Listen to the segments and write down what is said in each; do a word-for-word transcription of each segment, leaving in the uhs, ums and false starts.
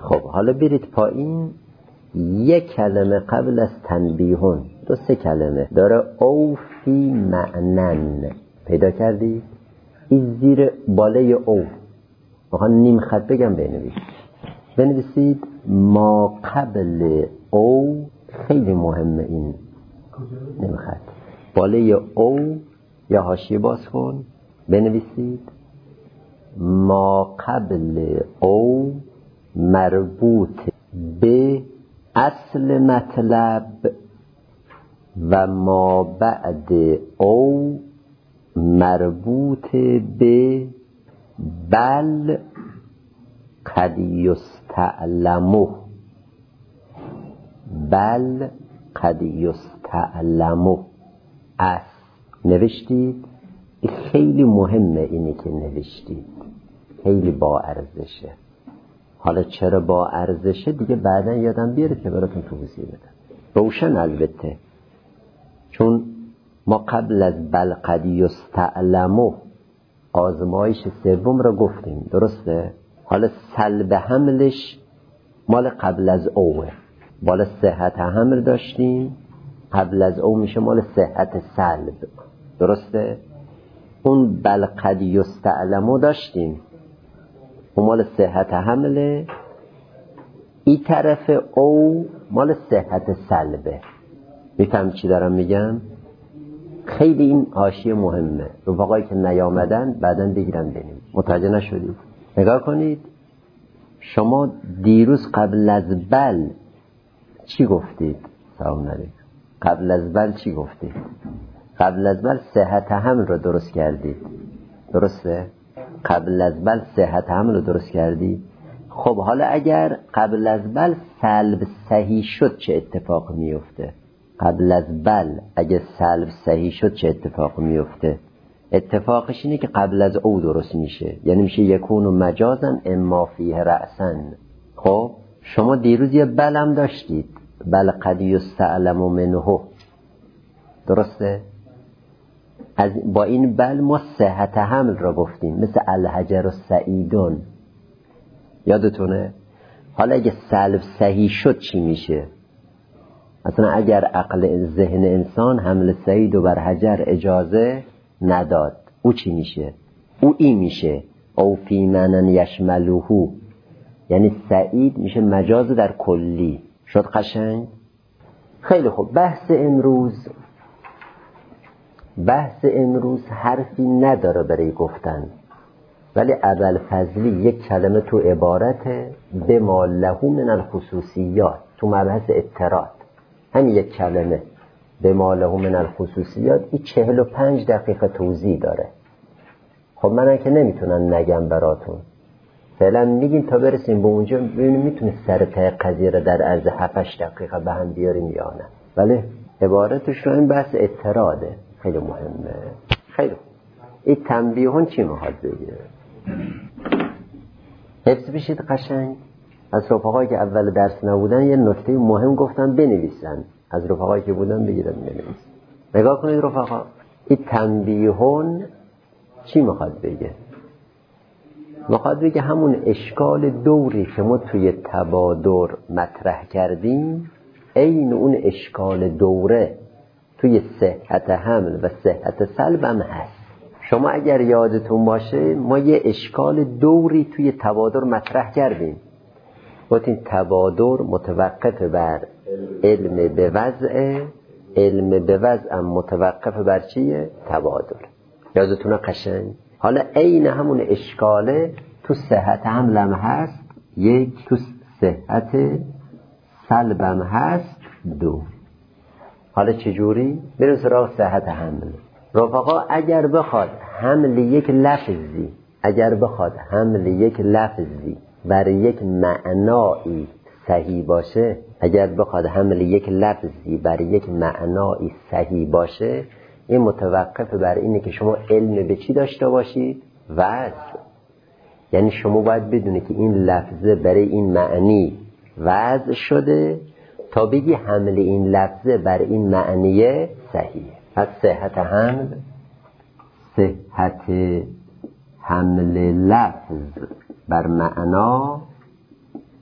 خب حالا برید پایین، یک کلمه قبل از تنبیهون، دو سه کلمه داره، او فی معنن، پیدا کردی؟ این زیر بالای او میخوان نیم خط بگم بنویس، بنویسید ما قبل او، خیلی مهمه این نیم خط، بالای او یا حاشیه باز کن، بنویسید ما قبل او مربوط به اصل مطلب و ما بعد او مربوط به بل قد یستعلمه، بل قد یستعلمه است. نوشتید؟ خیلی مهمه اینی که نوشتید، خیلی با ارزشه. حالا چرا با ارزشه دیگه بعدا یادم بیاره که براتون توضیح بدم، روشن البته، چون ما قبل از بل قد یستعلمه آزمایش سوم را گفتیم، درسته؟ حالا سلب حملش مال قبل از اوه، بالا صحت حمل داشتیم، قبل از او میشه مال صحت سلب، درسته؟ اون بل قد یستعلمه داشتیم، اون مال صحت حمله، این طرف او مال صحت سلبه. میفهم چی دارم میگم؟ خیلی این حاشیه مهمه، رفقایی که نیامدن بعداً بگیرن ببینید. متوجه نشدید؟ نگاه کنید، شما دیروز قبل از بل چی گفتید؟ سلام علیکم. قبل از بل چی گفتید؟ قبل از بل صحت حمل رو درست کردید، درسته؟ قبل از بل صحت حمل رو درست کردی. خب حالا اگر قبل از بل سلب صحیح شد چه اتفاق میفته؟ قبل از بل اگه سلب صحیح شد چه اتفاق میفته؟ اتفاقش اینه که قبل از او درست میشه، یعنی میشه یکون و مجازن اما فیه رأسن. خب شما دیروز یه بل هم داشتید، بل قد یستعلم منه، درسته؟ از با این بل ما صحت حمل را گفتیم، مثل الحجر و سعیدون، یادتونه؟ حالا اگه سلب صحیح شد چی میشه؟ مثلا اگر عقل ذهن انسان حمل سعید و بر حجر اجازه نداد، او چی میشه؟ او این میشه او فی معنن یشملوهو، یعنی سعید میشه مجاز در کلی. شد قشنگ؟ خیلی خوب. بحث امروز بحث امروز حرفی نداره برای گفتن، ولی ابوالفضلی یک کلمه تو عبارت به ما له من الخصوصیات، تو مبحث اطراد، همین یک کلمه به ما له من الخصوصیات، این چهل و پنج دقیقه توضیح داره. خب من که نمیتونم نگم براتون، فعلا میگیم تا برسیم به اونجا ببینیم میتونه سر ته قضیه رو در عرض هفت هشت دقیقه به هم بیاریم یا نه. ولی عبارتش رو این بحث اطراده، خیلی مهمه. خیلی این تنبیهون چی میخواد بگه؟ حفظ بشید قشنگ. از رفقایی که اول درس نبودن یه نکته مهم گفتن بنویسن، از رفقایی که بودن بگیرن بنویسن. نگاه کنید رفقا، این تنبیهون چی میخواد بگه؟ میخواد بگه همون اشکال دوری که ما توی تبادر مطرح کردیم، این اون اشکال دوره توی صحت حمل و صحت سلب هم هست. شما اگر یادتون باشه ما یه اشکال دوری توی تبادر مطرح کردیم، گفتیم تبادر متوقف بر علم به وضع، علم به وضع هم متوقف بر چیه؟ تبادر. یادتونه قشنگ؟ حالا عین همون اشکاله تو صحت حمل هم هست، یک، تو صحت سلب هم هست، دو. حالا چجوری؟ بریم سراغ صحت حمل. رفقا اگر بخواد حمل یک لفظی اگر بخواد حمل یک لفظی بر یک معنایی صحیح باشه اگر بخواد حمل یک لفظی بر یک معنایی صحیح باشه، این متوقف بر اینه که شما علم به چی داشته باشید؟ وضع. یعنی شما باید بدونه که این لفظه برای این معنی وضع شده تا بگی حمل این لفظه بر این معنی صحیح. پس صحت حمل، صحت حمل لفظ بر معنا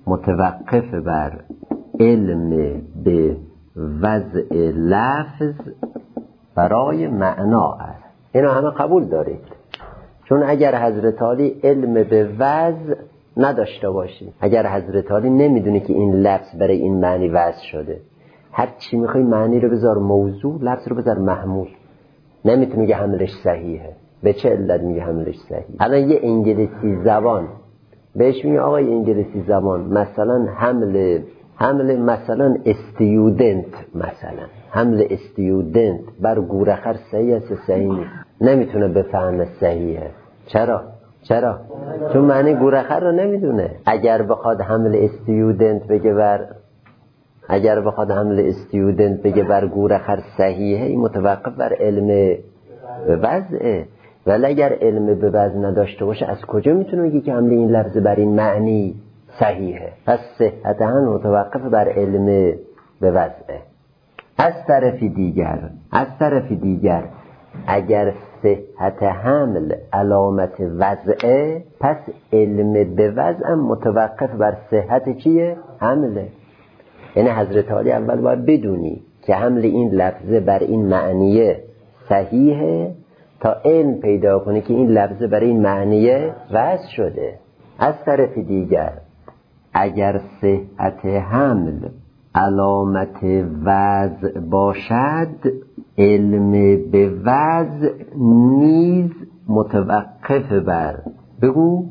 متوقف بر علم به وضع لفظ برای معنا است. اینو همه قبول دارید؟ چون اگر حضرت علی علم به وضع نداشته باشی، اگر حضرت علی نمیدونه که این لفظ برای این معنی وضع شده، هر چی میخوای معنی رو بذار موضوع، لفظ رو بذار محمول، نمیتونه میگه حملش صحیحه. به چه علت میگه حملش صحیح؟ الان یه انگلیسی زبان بهش میگه آقای انگلیسی زبان مثلا حمل حمل مثلا استیودنت، مثلا حمل استیودنت بر گورخر صحیح است صحیح نیست؟ نمیتونه بفهمه صحیحه. چرا؟ چرا؟ چون معنی گورخر رو نمیدونه. اگر بخواد حمل استیودنت بگه بر اگر بخواد حمل استیودنت بگه بر گورخر صحیحه، این متوقف بر علم به وضعه. ولی اگر علم به وضع نداشته باشه از کجا میتونه بگه که حمل این لفظ بر این معنی صحیحه؟ پس صحت هم متوقف بر علم به وضعه. از طرف دیگر از طرف دیگر اگر صحت حمل علامت وضعه، پس علم به وضع متوقف بر صحت چیه؟ حمله. یعنی حضرت علی اول باید بدونی که حمل این لفظه بر این معنیه صحیحه تا علم پیدا کنی که این لفظه برای این معنیه وضع شده. از طرف دیگر اگر صحت حمل علامت وضع باشد، علم به وضع نیز متوقف بر بگو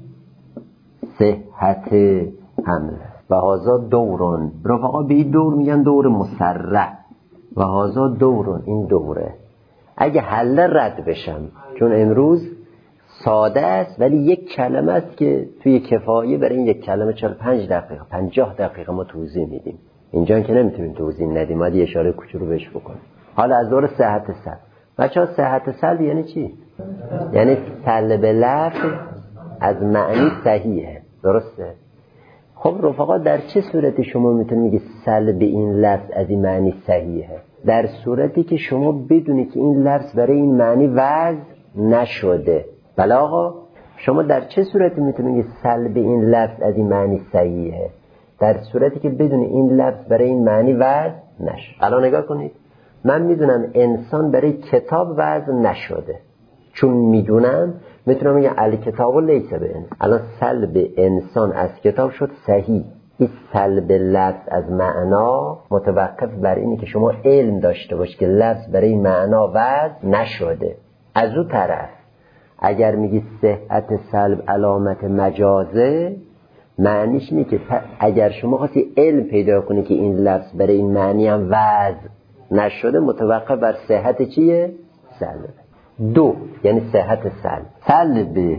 صحت حمل. و هازا دورون، رفقا به این دور میگن دور مسرع. و هازا دورون، این دوره. اگه حل رد بشم، چون امروز ساده است ولی یک کلمه است که توی کفایه برای این یک کلمه چهل پنج دقیقه پنجاه دقیقه ما توضیح میدیم. اینجا که نمیتونیم توضیح ندیم، ما یه اشاره کوچولو بهش بکنیم. حالا از دور صحت سلب. بچه‌ها صحت سلب یعنی چی؟ یعنی سلب لفظ از معنی صحیحه. درسته؟ خب رفقا در چه صورتی شما میتونید میگی سلب این لفظ از این معنی صحیحه؟ در صورتی که شما بدونی که این لفظ برای این معنی وضع نشده. بله آقا، شما در چه صورتی میتونید میگی سلب این لفظ از این معنی صحیحه؟ در صورتی که بدونی این لفظ برای این معنی وضع نشده. الان نگاه کنید، من میدونم انسان برای کتاب وضع نشده، چون میدونم میتونم بگم الکتاب لیس به انسان. الان سلب انسان از کتاب شد صحیح. این سلب لفظ از معنا متوقف بر اینی که شما علم داشته باش که لفظ برای معنا وضع نشده. از اون طرف اگر میگی صحت سلب علامت مجازه، معنیش اینه که اگر شما خواستی علم پیدا کنی که این لفظ برای این معنی هم وضع نشده، متوقف بر صحت چیه؟ سلب. دو، یعنی صحت سلب. سلب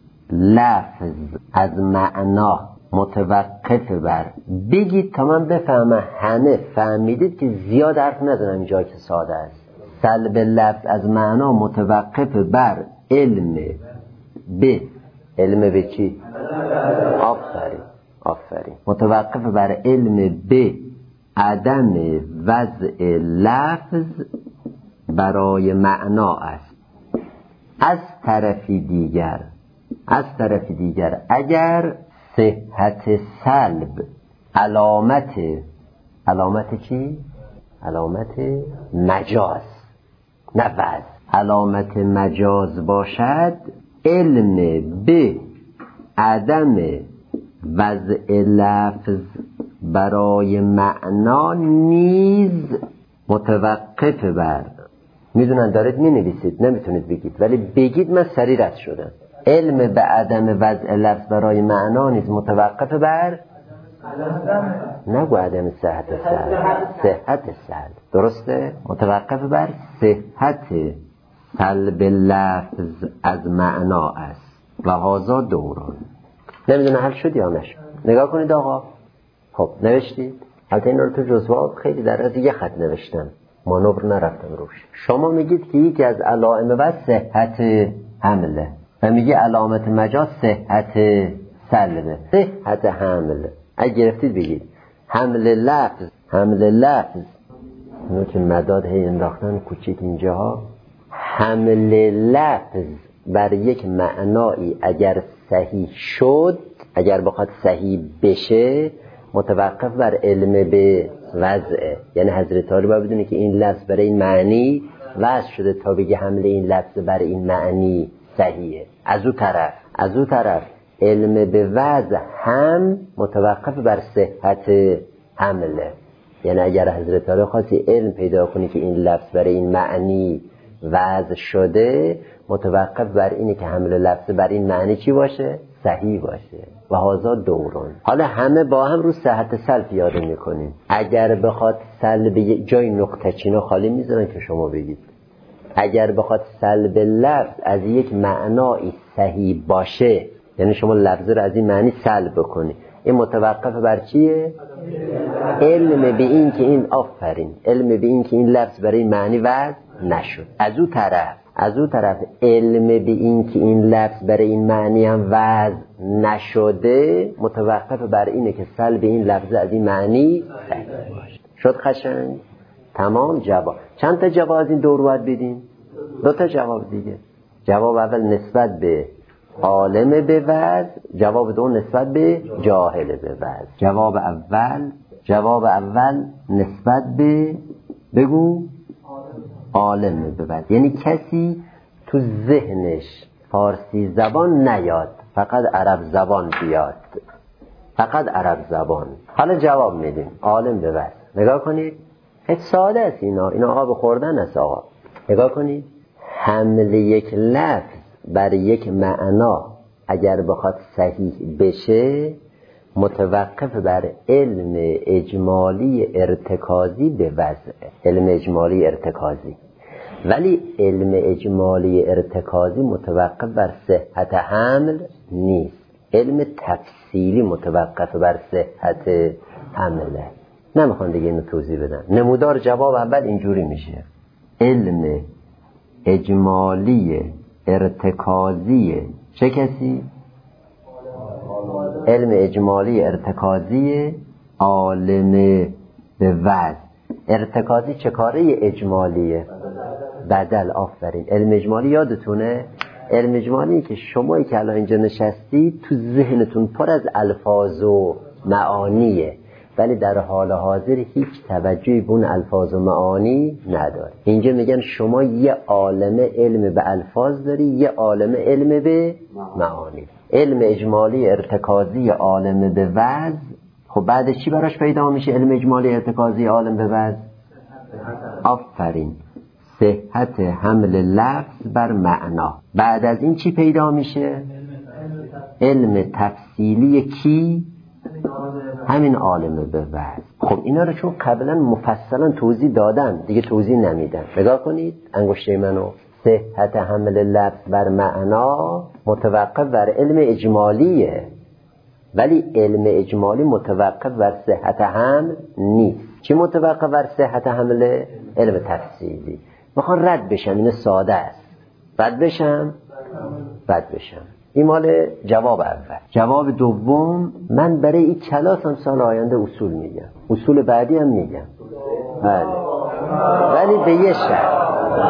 لفظ از معنا متوقف بر بگید تا من بفهمم همه فهمیدید که زیاد حرف نزنم اینجا که ساده است. سلب لفظ از معنا متوقف بر علم به علم به چی؟ آفرین آفرین متوقف بر علم به عدم وضع لفظ برای معنا است. از طرفی دیگر از طرف دیگر اگر صحت سلب علامت علامت چی؟ علامت مجاز، نه وضع، علامت مجاز باشد، علم به عدم وضع لفظ برای معنا نیز متوقف بر. میدونن دارید می نویسید، نمیتونید بگید، ولی بگید من سریع رد شدم. علم به عدم وضع لفظ برای معنا نیز متوقف بر نگو عدم صحت سلب، صحت سلب. درسته؟ متوقف بر صحت سلب لفظ از معنا است. و هازا دوران. نمیدونه حل شد یا نشد. نگاه کنید آقا. خب نوشتید؟ البته این رو تو جزوات خیلی در از یه خط نوشتم، مانور نرفتم روش. شما میگید که یکی از علائم و صحت حمله و میگه علامت مجاز صحت سلبه. صحت حمل اگه گرفتید بگید حمل لفظ حمل لفظ اینو که مداد هی انداختن کوچیک اینجاها. حمل لفظ بر یک معنایی اگر صحیح شد، اگر بخواد صحیح بشه، متوقف بر علم به وضعه. یعنی حضرت علی باید بدونه که این لفظ برای این معنی وضع شده تا بگه حمله این لفظ برای این معنی صحیحه. از اون طرف از اون طرف علم به وضع هم متوقف بر صحت حمله. یعنی اگر حضرت علی خواستی علم پیدا کنی که این لفظ برای این معنی وضع شده، متوقف بر اینه که حمل لفظ بر این معنی چی باشه؟ صحیح باشه. و هازا دورون. حالا همه با هم رو صحت سلب یاد میکنیم. اگر بخواد سلب جای نقطه چینو خالی میذارن که شما بگید. اگر بخواد سلب لفظ از یک معنایی صحیح باشه، یعنی شما لفظ رو از این معنی سلب بکنی، این متوقف بر چیه؟ علم به این که این آفرین علم به این که این لفظ برای معنی وضع نشد. از اون طرف از اون طرف علم به این که این لفظ برای این معنی هم وضع نشده متوقف بر اینه که سلب این لفظ از این معنی صحیح باشه. شد قشنگ؟ تمام. جواب چند تا جواب از این دور باید بدیم؟ دو تا جواب دیگه. جواب اول نسبت به عالم به وضع، جواب دوم نسبت به جاهل به وضع. جواب اول جواب اول نسبت به بگو عالم به وضع، یعنی کسی تو ذهنش فارسی زبان نیاد، فقط عرب زبان بیاد، فقط عرب زبان. حالا جواب میدیم عالم به وضع. نگاه کنید خیلی ساده است، اینا اینا آب خوردن است آقا. نگاه کنید حمل یک لفظ بر یک معنا اگر بخواد صحیح بشه متوقف بر علم اجمالی ارتکازی به وضع. علم اجمالی ارتکازی. ولی علم اجمالی ارتکازی متوقف بر صحت حمل نیست. علم تفصیلی متوقف بر صحت حمله. نمیخوان دیگه اینو توضیح بدن. نمودار جواب اول اینجوری میشه: علم اجمالی ارتکازی چه کسی؟ علم اجمالی ارتکازی عالم به وضع. ارتکازی چه کاره؟ اجمالیه، بدل. آفرین. علم اجمالی یادتونه؟ علم اجمالی که شمایی که الان اینجا نشستی تو ذهنتون پر از الفاظ و معانیه، ولی در حال حاضر هیچ توجهی به اون الفاظ و معانی نداره. اینجا میگن شما یه عالم علم به الفاظ داری، یه عالم علم به معانی. علم اجمالی ارتکازی عالم به وضع. خب بعد چی براش پیدا میشه علم اجمالی ارتکازی عالم به وضع؟ آفرین، صحت حمل لفظ بر معنا. بعد از این چی پیدا میشه؟ علم تفصیلی کی؟ همین عالم به وضع. خب اینا رو چون قبلا مفصلا توضیح دادن دیگه توضیح نمیدن. نگاه کنید انگشته منو. صحت حمل لفظ بر معنا متوقف بر علم اجمالیه، ولی علم اجمالی متوقف بر صحت حمل نیست. چی متوقف بر صحت حمل؟ علم تفصیلی. میخوان رد بشم، این ساده است. رد بشم رد بشم این مال جواب اول. جواب دوم، من برای این کلاس هم سال آینده اصول میگم، اصول بعدی هم میگم، بله، ولی به یه شرط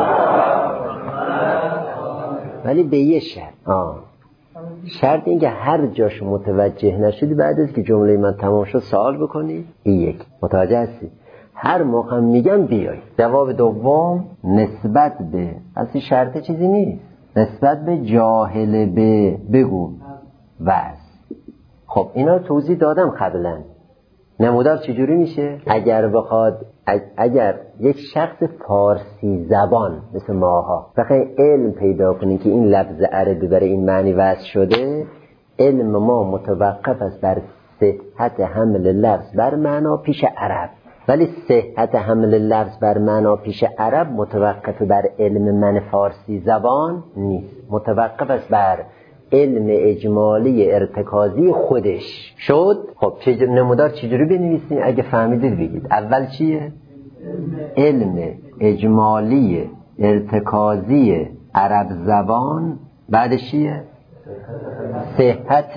ولی به یه شرط آه. شرط این که هر جاش متوجه نشدی بعد از که جمله من تمام شد سوال بکنی. این یک. متوجه هستی؟ هر موقع میگم بیای. جواب دوم نسبت به، اصلی شرط چیزی نیست، نسبت به جاهل به بگو وضع. خب اینا رو توضیح دادم قبلا. نمودار چجوری میشه؟ اگر بخواد اگر یک شخص فارسی زبان مثل ماها بخوای علم پیدا کنی که این لفظ عربی برای این معنی وضع شده، علم ما متوقف است بر صحت حمل لفظ بر معنا پیش عرب، ولی صحت حمل لفظ بر معنا پیش عرب متوقف بر علم من فارسی زبان نیست، متوقف است بر علم اجمالی ارتکازی خودش. شد؟ خب چه نمودار چجوری بنویسیم؟ اگه فهمیدید بگید. اول چیه؟ علم اجمالی ارتکازی عرب زبان. بعدش چیه؟ صحت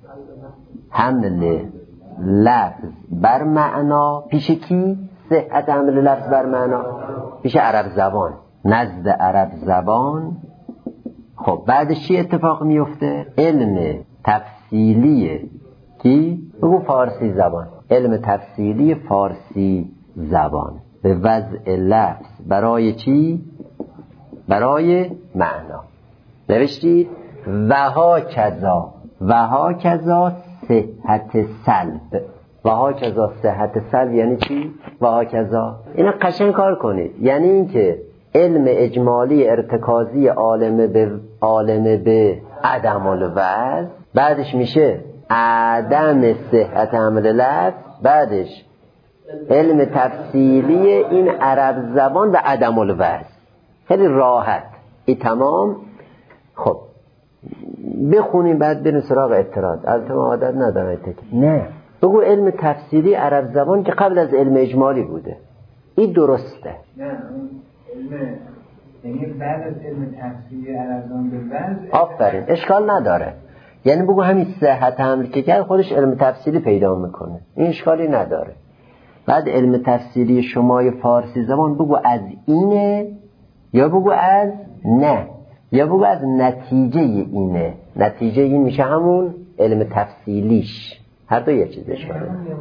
حمل لفظ بر معنا پیش کی؟ صحت حمل لفظ بر معنا پیش عرب زبان، نزد عرب زبان. خب بعدش چی اتفاق میفته؟ علم تفصیلی کی؟ بگو فارسی زبان. علم تفصیلی فارسی زبان به وضع لفظ برای چی؟ برای معنا. نوشتید و ها کذا و ها کذا صحت سلب. و ها کذا صحت سلب یعنی چی؟ و ها کذا اینو قشنگ کار کنید. یعنی این که علم اجمالی ارتکازی عالم به عالم به عدم الوضع، بعدش میشه عدم صحت حمل لفظ، بعدش علم تفصیلی این عرب زبان و عدم الوضع. خیلی راحت این تمام. خب بخونیم بعد بریم سراغ اعتراض. البته ما عادت ندارم تک نه بگو علم تفصیلی عرب زبان که قبل از علم اجمالی بوده. این درسته. نه علم یعنی بعد از علم تفصیلی عرب زبان به وضع. آفرین، اشکال نداره. یعنی بگو همین صحت حمل که کرد خودش علم تفصیلی پیدا میکنه، این اشکالی نداره. بعد علم تفصیلی شمای فارسی زبان بگو از اینه یا بگو از نه یا بگو از نتیجه اینه. نتیجه این میشه همون علم تفصیلیش. هر دو یه چیز اشکاله.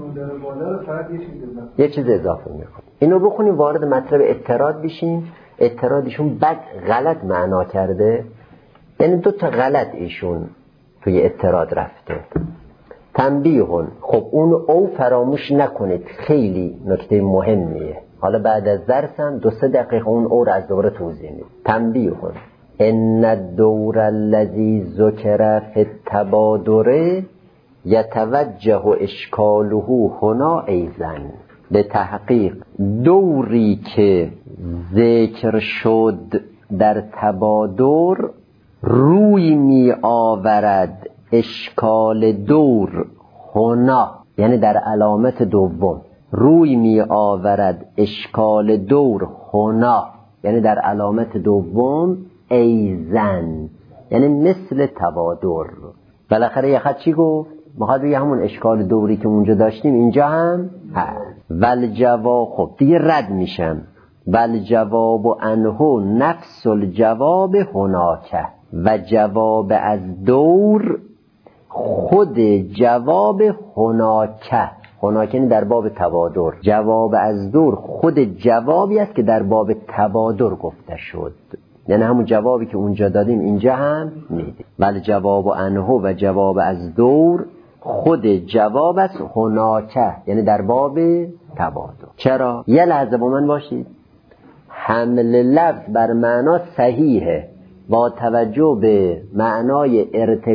یه چیز اضافه میکنه. اینو بخونیم وارد مطلب اعتراض بشیم. اعتراضشون بد غلط معنا کرده. یعنی دو تا غلط ایشون توی اعتراض رفته. تنبیهون، خب اون او فراموش نکنید، خیلی نکته مهمیه. حالا بعد از درسم دو سه دقیقه اون او رو از دوباره توضیح میدم. تنبیهون ان الدور الذی ذکر فی التبادر یتوجه اشکاله هنا ایضا. به تحقیق دوری که ذکر شد در تبادر روی می آورد اشکال دور هنا، یعنی در علامت دوم روی می آورد اشکال دور هنا، یعنی در علامت دوم ایزن، یعنی مثل تبادر. بالاخره یه خط چی گفت؟ میخواد بگه همون اشکال دوری که اونجا داشتیم اینجا هم هست. ول جواب، خب دیگه رد میشم. ول جواب و انهو نفس الجواب هناکه، و جواب از دور خود جواب هناکه. هناکه در باب تبادر، جواب از دور خود جوابی است که در باب تبادر گفته شد. یعنی همون جوابی که اونجا دادیم اینجا هم میدیم. ول جواب و انهو و جواب از دور خود جواب است هناکه، یعنی در باب تبادر. چرا؟ یه لحظه با من باشید. حمل لفظ بر معنا صحیحه با توجه به معنای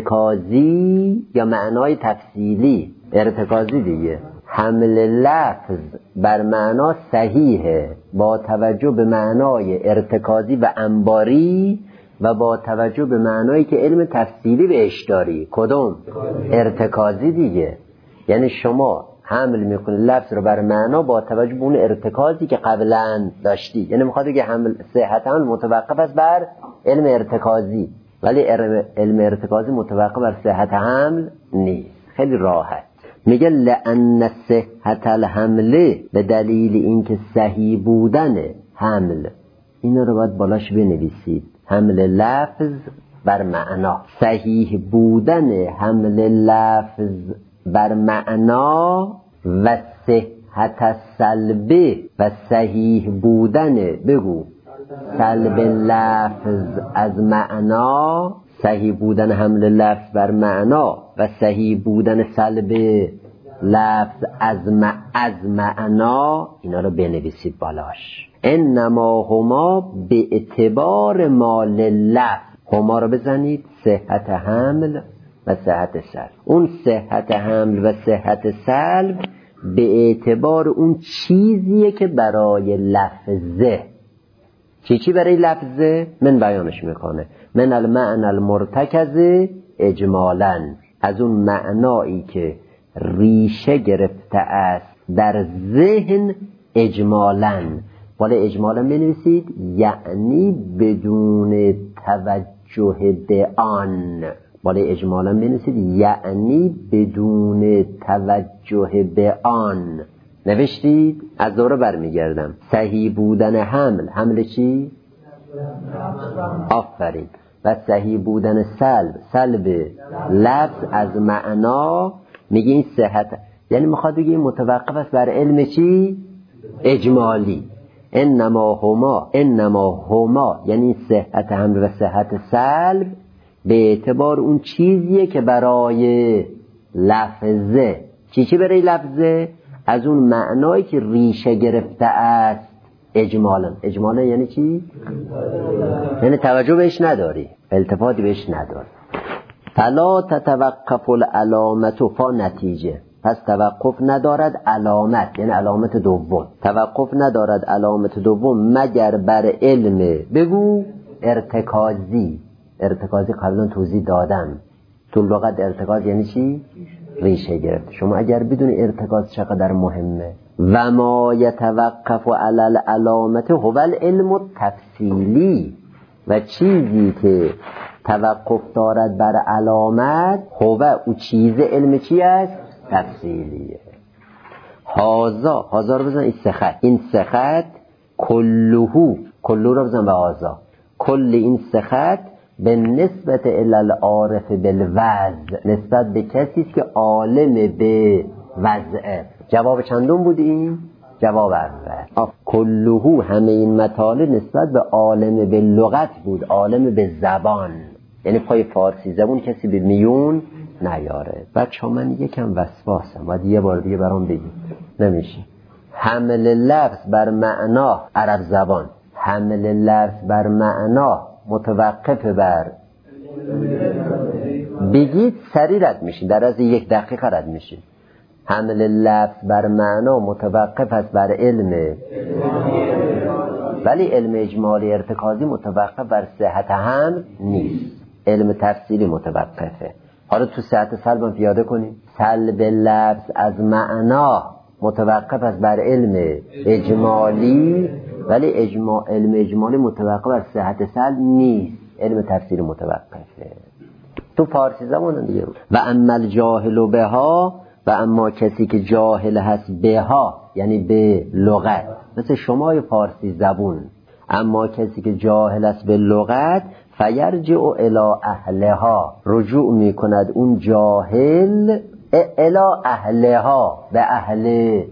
ارتکازی یا معنای تفصیلی. ارتکازی دیگه. حمل لفظ بر معنا صحیحه با توجه به معنای ارتکازی و انباری و با توجه به معنایی که علم تفصیلی بهش داری. کدوم؟ ارتکازی دیگه. یعنی شما حمل میکنی لفظ رو بر معنا با توجه به اون ارتکازی که قبلا داشتی. یعنی میخواد بگه حمل صحت حمل متوقف است بر علم ارتکازی، ولی علم ارتکازی متوقف بر صحت حمل نیست. خیلی راحت میگه لأن صحت الحمل، به دلیل اینکه صحیح بودن حمل. اینا رو باید بالاش بنویسید. حمل لفظ بر معنا، صحیح بودن حمل لفظ بر معنا و صحت سلبه و صحیح بودن، بگو سلب لفظ از معنا، صحیح بودن حمل لفظ بر معنا و صحیح بودن سلب لفظ از م... از معنا. اینا رو بنویسید بالاش. انما هما به اعتبار مال لفظ. هما رو بزنید صحت حمل و صحت سلب. اون صحت حمل و صحت سلب به اعتبار اون چیزیه که برای لفظه. چی چی برای لفظه؟ من بیانش میکنه. من المعنى المرتکز اجمالا، از اون معنایی که ریشه گرفته است در ذهن اجمالا. ولی اجمالا بنویسید یعنی بدون توجه به آن. ولی اجمالا بنویسید یعنی بدون توجه به آن. نوشتید؟ از دوره برمیگردم. صحیح بودن حمل، حمل چی؟ آفرین. و صحیح بودن سلب، سلب لفظ از معنا. میگه این صحت، یعنی میخواد بگه این متوقف است بر علم چی؟ اجمالی. انما هما انما هما یعنی صحت حمل و صحت سلب به اعتبار اون چیزیه که برای لفظه چی چی برای لفظه؟ از اون معنایی که ریشه گرفته است اجمالا. اجمالا یعنی چی؟ یعنی توجه بهش نداری، التفاتی بهش نداری. فلا تتوقف العلامت فا نتیجه، پس توقف ندارد علامت، یعنی علامت دوم توقف ندارد علامت دوم مگر بر علم بگو ارتکازی. ارتکازی قبلا توضیح دادم تو لغت. ارتکاز یعنی چی؟ ریشه گرفت. شما اگر بدون ارتکاز چقدر مهمه. و ما یتوقف علی العلامت هو العلم التفصیلی، و چیزی که توقف دارد بر علامت هو او چیز علم چی است؟ تفصیلیه. هازا هازا رو بزن این سخت این سخت کلهو کلهو رو بزن به هازا. کل این سخت به نسبت الالعارف بالوضع، نسبت به کسی که عالم به وضعه. جواب چندم بود این؟ جواب اول. کلهو همه این مطالب نسبت به عالم به لغت بود، عالم به زبان، یعنی پای فارسی زبون کسی به میون نیاره. بچه ها من یکم وسواسم، باید یه بار دیگه برام بگید. نمیشه حمل لفظ بر معنا عرب زبان، حمل لفظ بر معنا متوقف بر بگید سری رد میشین، در از یک دقیقه رد میشین. حمل لفظ بر معنا متوقف است بر علم، ولی علم اجمالی ارتکازی متوقف بر صحت حمل نیست، علم تفصیلی متوقفه. حالا تو صحت سلب هم پیاده کنیم. سلب لفظ از معنا متوقف است بر علم اجمالی، ولی اجماع علم اجمالی متوقف بر صحت سلب نیست، علم تفصیلی متوقفه. تو فارسی زبان دیگه. و اما الجاهل بها، و اما کسی که جاهل هست بها یعنی به لغت، مثل شمای فارسی زبون، اما کسی که جاهل است به لغت فیرجع الی اهلها، رجوع می کند اون جاهل الی اهلها، به اهل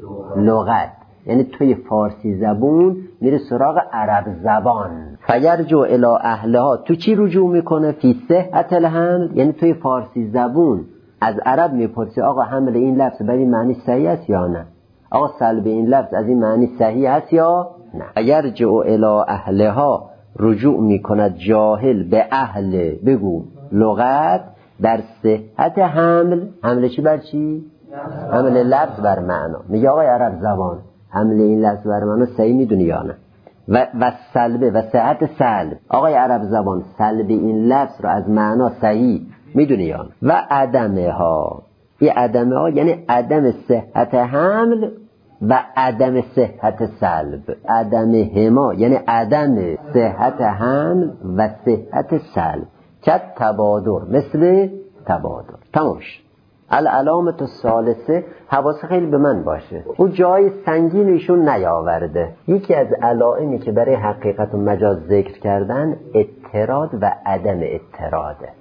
لغت، یعنی توی فارسی زبون میره سراغ عرب زبان. فیرجع الی اهلها تو چی رجوع میکنه؟ فی صحت الحمل، یعنی توی فارسی زبون از عرب میپرسی آقا حمل این لفظ به این معنی صحیح است یا نه؟ آقا سلب این لفظ از این معنی صحیح است یا نه؟ فیرجع الی اهلها، رجوع میکند جاهل به اهل بگو لغت در صحت حمل. حمل چی بر چی؟ حمل لفظ بر معنا. میگه آقای عرب زبان حمل این لفظ بر معنا صحیح میدونی یا نه؟ و و سلبه و صحت سلب، آقای عرب زبان سلب این لفظ رو از معنا صحیح میدونی یا نه؟ و عدمه ها، این عدمه ها یعنی عدم صحت حمل و عدم صحت سلب. عدم هما یعنی عدم صحت حمل و صحت سلب. که تبادر، مثل تبادر. تمام شد. العلامت الثالثه، حواس خیلی به من باشه، اون جای سنگین ایشون نیاورده. یکی از علائمی که برای حقیقت و مجاز ذکر کردن اضطراد و عدم اضطراده.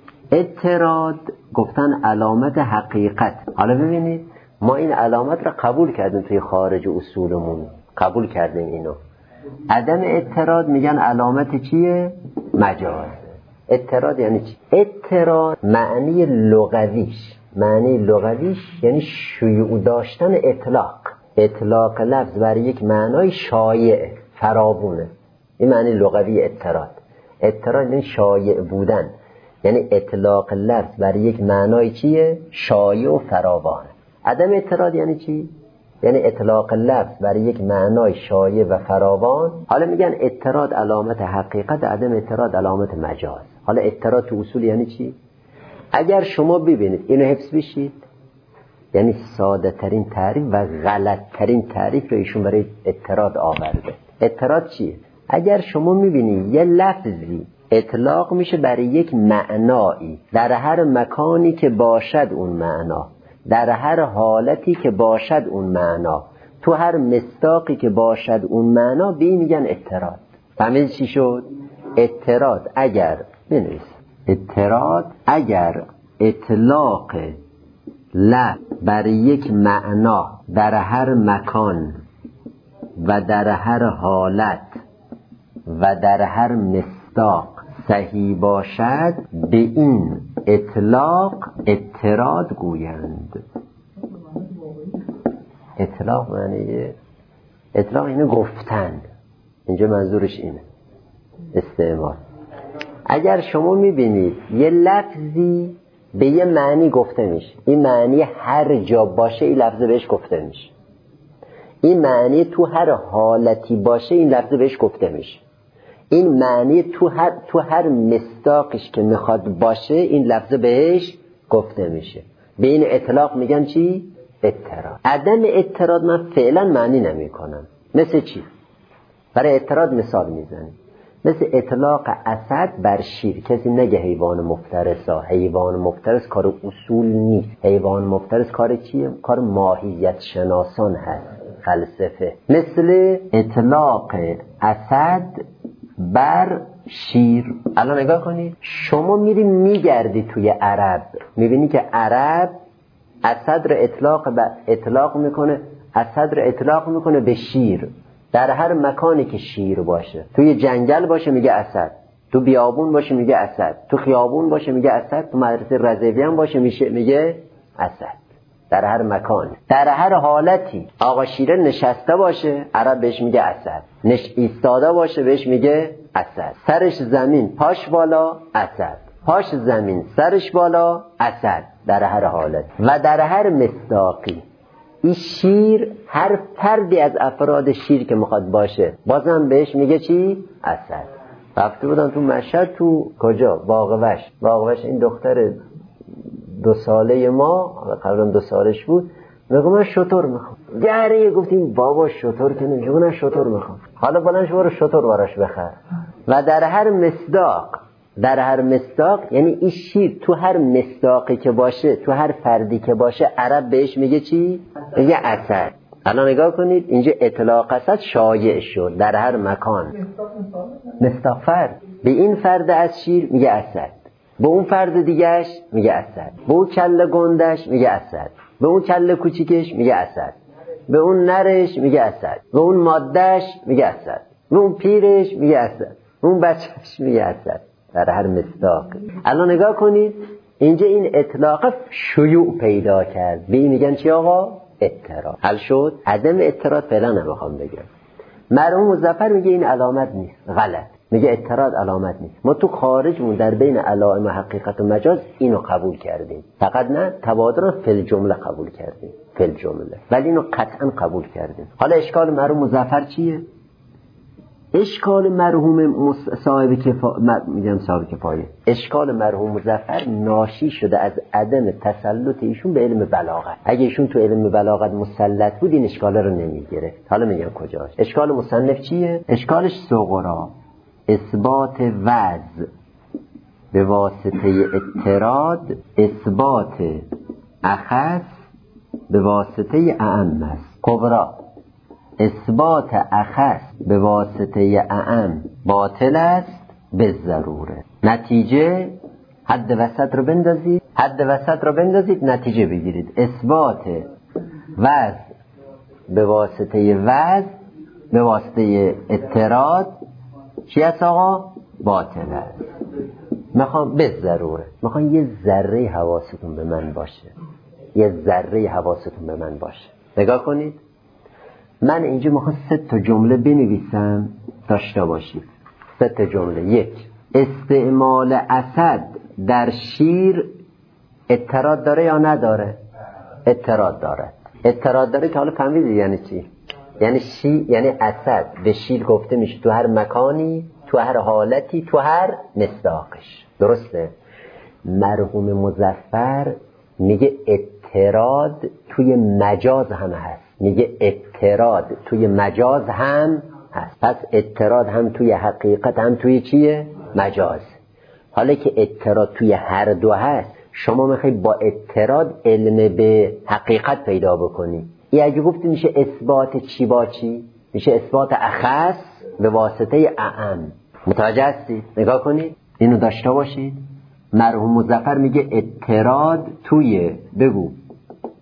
اضطراد گفتن علامت حقیقت. حالا ببینید ما این علامت را قبول کردیم توی خارج اصولمون، قبول کردیم اینو. عدم اضطراد میگن علامت چیه؟ مجاز. اضطراد یعنی چی؟ اضطراد معنی لغویش معنی لغویش یعنی شیوع داشتن اطلاق. اطلاق لفظ برای یک معنای شایع فراوونه، این معنی لغوی اضطراد. اضطراد یعنی شایع بودن، یعنی اطلاق لفظ برای یک معنای چیه؟ شایع و فراوان. عدم اضطراد یعنی چی؟ یعنی اطلاق لفظ برای یک معنای شایع و فراوان. حالا میگن اضطراد علامت حقیقت، عدم اضطراد علامت مجاز. حالا اضطراد تو اصول یعنی چی؟ اگر شما ببینید اینو حفظ بشید، یعنی ساده ترین تعریف و غلط ترین تعریف رو ایشون برای اضطراد آورده. اضطراد چیه؟ اگر شما میبینید یه لفظی اطلاق میشه برای یک معنایی در هر مکانی که باشد اون معنا، در هر حالتی که باشد اون معنا، تو هر مصداقی که باشد اون معنا، به این میگن اضطراد. فهمید چی شد؟ اضطراد اگر بنویس اضطراد اگر اطلاق لفظ بر یک معنا در هر مکان و در هر حالت و در هر مصداق صحیح باشد به این اطلاق اطراد گویند. اطلاق معنی اطلاق اینه گفتن، اینجا منظورش اینه استعمال. اگر شما میبینید یه لفظی به یه معنی گفته میشه، این معنی هر جا باشه این لفظ بهش گفته میشه، این معنی تو هر حالتی باشه این لفظ بهش گفته میشه، این معنی تو هر تو هر مصداقش که میخواد باشه این لفظ بهش گفته میشه. به این اطلاق میگن چی؟ اطراد. عدم اطراد من فعلا معنی نمی کنم. مثل چی؟ برای اطراد مثال میزنیم. مثل اطلاق اسد بر شیر. کسی نگه حیوان مفترس ها. حیوان مفترس کار اصول نیست. حیوان مفترس کار چیه؟ کار ماهیت شناسان هست، فلسفه. مثل اطلاق اسد بر شیر. الان نگاه کنید، شما میری میگردی توی عرب، میبینی که عرب اسد رو اطلاق به اطلاق میکنه، اسد رو اطلاق میکنه به شیر. در هر مکانی که شیر باشه، توی جنگل باشه میگه اسد، تو بیابون باشه میگه اسد، تو خیابون باشه میگه اسد، تو مدرسه رضوی هم باشه میشه میگه اسد. در هر مکان، در هر حالتی. آقا شیره نشسته باشه عرب بهش میگه اسد، نش ایستاده باشه بهش میگه اسد. سرش زمین پاش بالا اسد، پاش زمین سرش بالا اسد. در هر حالت و در هر مصداقی. این شیر هر فردی از افراد شیر که میخواد باشه بازم بهش میگه چی؟ اسد. رفته بودم تو مشهد، تو کجا؟ باغوش. باغوش این دختر دو ساله ما، قبلا دو سالش بود، میگم من شطور میخوام. گره گفتیم بابا شطور که نمیشه، من شطور میخوام. حالا بلنش برو شطور براش بخر. و در هر مصداق، در هر مصداق یعنی این شیر تو هر مصداقی که باشه، تو هر فردی که باشه عرب بهش میگه چی؟ میگه اسد. الان نگاه کنید اینجا اطلاق اسد شایع شد در هر مکان. مصداق فرد به این فرد از شیر میگه اسد، به اون فرد دیگهش میگه اسد، به اون کله گندش میگه اسد، به اون کله کوچیکش میگه اسد، به اون نرش میگه اسد، به اون مادهش میگه اسد، به اون پیرش میگه اسد، به اون بچهش میگه اسد. در هر مصداق. الان نگاه کنید اینجا این اطلاق شیوع پیدا کرد، به این میگن چی آقا؟ اطراد. حل شد؟ عدم اطراد فعلا نمیخوام بگم. مرحوم مظفر میگه این علامت نیست، غلط. میگه اطراد علامت نیست. ما تو خارجمون در بین علائم و حقیقت و مجاز اینو قبول کردیم، فقط نه تبادر فی الجمله قبول کردیم، فی الجمله، ولی اینو قطعا قبول کردیم. حالا اشکال مرحوم مظفر چیه؟ اشکال مرحوم صاحب کفایه، میگم صاحب کفایه، اشکال مرحوم مظفر ناشی شده از عدم تسلط ایشون به علم بلاغت. اگه ایشون تو علم بلاغت مسلط بود این اشکال رو نمیگیره. حالا میگم کجاش. اشکال مصنف چیه؟ اشکالش صغرا، اثبات وضع به واسطه اطراد، اثبات اخص به واسطه اعم است. کبرا، اثبات اخص به واسطه اعم باطل است به ضروره. نتیجه حد وسط رو بندازید، حد وسط رو بندازید نتیجه بگیرید. اثبات وضع به واسطه وضع به واسطه اطراد چی است آقا؟ باطل است. میخوام به ضروره، میخوام یه ذره حواستون به من باشه، یه ذره حواستون به من باشه. نگاه کنید، من اینجا میخوام سه تا جمله بنویسم داشته باشید. سه تا جمله. یک، استعمال اسد در شیر اطراد داره یا نداره؟ اطراد داره. اطراد داره که حالا فهمیدید یعنی چی؟ یعنی شی یعنی اسد به شیر گفته میشه تو هر مکانی، تو هر حالتی، تو هر مصداقش. درسته؟ مرحوم مظفر میگه اطراد توی مجاز هم هست، میگه اطراد توی مجاز هم هست. پس اطراد هم توی حقیقت هم توی چیه؟ مجاز. حالا که اطراد توی هر دو هست، شما میخوای با اطراد علم به حقیقت پیدا بکنی. این اگه گفتی میشه اثبات چی با چی؟ میشه اثبات اخص به واسطه اعم. متوجه هستید؟ نگاه کنید اینو داشته باشید. مرحوم مظفر میگه اطراد توی، بگو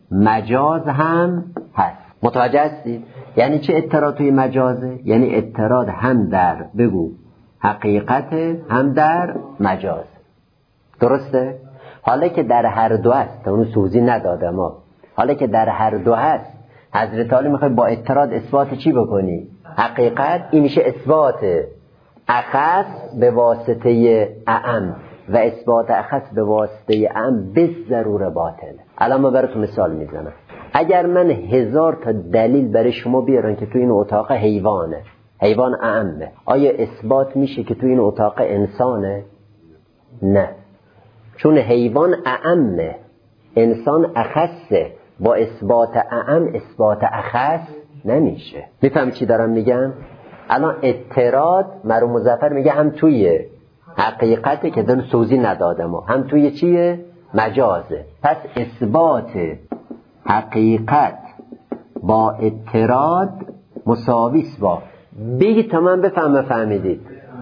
مجاز هم هست. متوجه هستید؟ یعنی چه اضطراد توی مجازه؟ یعنی اضطراد هم در بگو حقیقت هم در مجاز. درسته؟ حالا که در هر دو هست، اونو سوزی نداده ما، حالا که در هر دو هست، حضرت علی میخوای با اضطراد اثبات چی بکنی؟ حقیقت. این میشه اثبات اخص به واسطه اعم و اثبات اخص به واسطه اعم به ضرور باطل. الان ما براتون مثال میزنم. اگر من هزار تا دلیل برای شما بیارم که تو این اتاق حیوانه، حیوان اعمه، آیا اثبات میشه که تو این اتاق انسانه؟ نه، چون حیوان اعمه، انسان اخصه. با اثبات اعم اثبات اخص نمیشه. میفهم چی دارم میگم؟ الان اضطراد مرحوم مظفر میگه هم توی حقیقته که دن سوزی ندادم، هم توی چیه؟ مجازه. پس اثبات حقیقت با اضطراد مساویس با بگی تمام بفهم فهمیدید.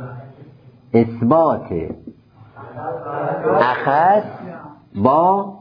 اثبات اخص با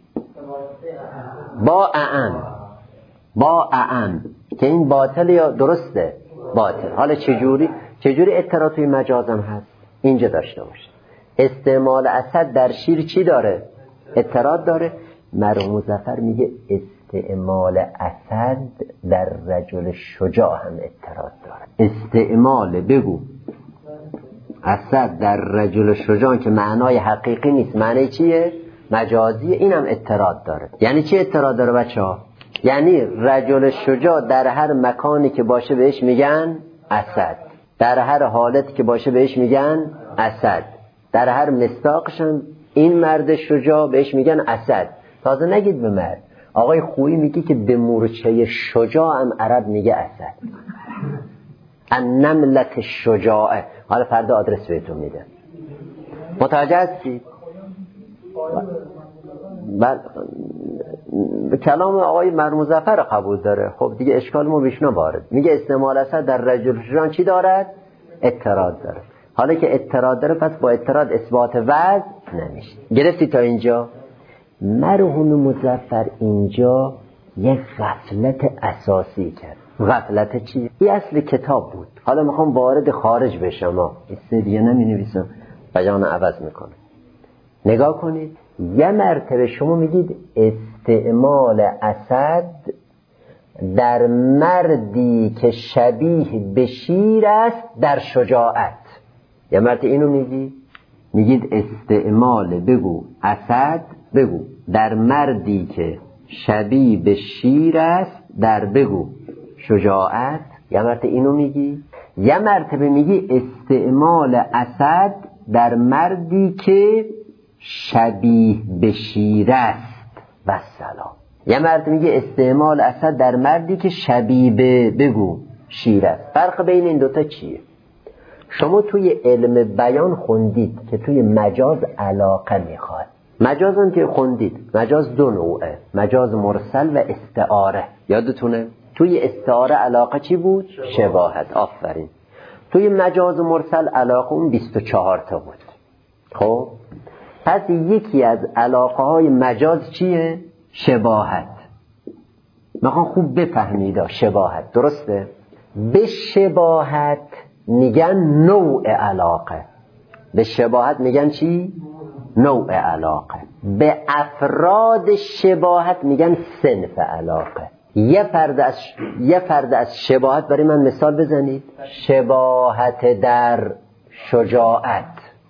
با اعم با اعم که این باطل یا درسته؟ باطل. حالا چجوری چجوری اضطراد توی مجازم هست؟ اینجا داشته باشه. استعمال اسد در شیر چی داره؟ اضطراد داره. مرحوم مظفر میگه استعمال اسد در رجل شجاع هم اضطراد داره. استعمال بگو اسد در رجل شجاع که معنای حقیقی نیست، معنی چیه؟ مجازیه. اینم اضطراد داره. یعنی چی اضطراد داره بچه ها؟ یعنی رجل شجاع در هر مکانی که باشه بهش میگن اسد، در هر حالتی که باشه بهش میگن اسد، در هر مصداقشم این مرد شجاع بهش میگن اسد. تازه نگید به مرد، آقای خویی میگه که به مورچه شجاع هم عرب میگه اسد. النملت شجاعه. حالا فردا آدرس بهتون میدم. متوجه هستید؟ بل... کلام آقای مرحوم مظفر قبول داره. خب دیگه اشکال ما بیش نوارد. میگه استعمال اسد در رجل شجاع چی دارد؟ اضطراد داره. حالا که اضطراد داره پس با اضطراد اثبات وضع نمیشه. گرفتی تا اینجا؟ مرحوم مظفر اینجا یک غفلت اساسی کرد. غفلت چی؟ این اصل کتاب بود. حالا میخوام وارد خارج بشم. این دیگه نمی نویسم، بیان عوض میکنه. نگاه کنید، یه مرتبه شما میگید استعمال اسد در مردی که شبیه به شیر است در شجاعت. یه مرتبه اینو میگی، میگید استعمال بگو اسد بگو در مردی که شبیه به شیر است در بگو شجاعت. یه مرتبه اینو میگی. یه مرتبه میگی استعمال اسد در مردی که شبیه به شیر است و سلام. یه مرتبه میگه استعمال اسد در مردی که شبیه به بگو شیر است. فرق بین این دوتا چیه؟ شما توی علم بیان خوندید که توی مجاز علاقه میخواد. مجاز هم که خوندید، مجاز دو نوعه، مجاز مرسل و استعاره. یادتونه؟ توی استعاره علاقه چی بود؟ شباهت. آفرین. توی مجاز مرسل علاقه اون بیست و چهار تا بود. خب پس یکی از علاقه های مجاز چیه؟ شباهت. میخوام خوب بفهمید شباهت. درسته؟ به شباهت میگن نوع علاقه. به شباهت میگن چی؟ نوع علاقه. به افراد شباهت میگن صنف علاقه. یه فرد از یه فرد از شباهت برای من مثال بزنید. شباهت در شجاعت.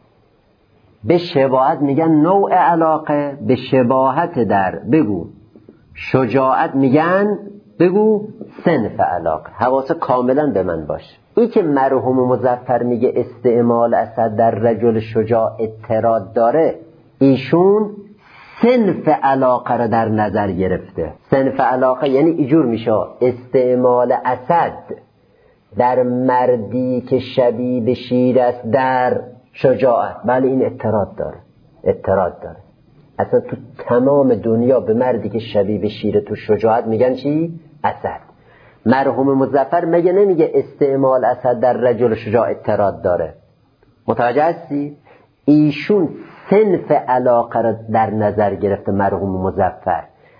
به شباهت میگن نوع علاقه. به شباهت در بگو شجاعت میگن بگو صنف علاقه. حواس کاملا به من باشه. این که مرحوم مظفر میگه استعمال اسد در رجل شجاع اضطراد داره، ایشون صنف علاقه را در نظر گرفته. صنف علاقه یعنی اینجور میشه استعمال اسد در مردی که شبیه به شیر است در شجاعت. بله این اضطراد داره. اضطراد داره. اصلا تو تمام دنیا به مردی که شبیه به شیر تو شجاعت میگن چی؟ اسد. مرحوم مظفر مگه نمیگه استعمال اسد در رجل شجاع اضطراد داره؟ متوجه هستی؟ ایشون صنف علاقه را در نظر گرفته مرحوم مظفر.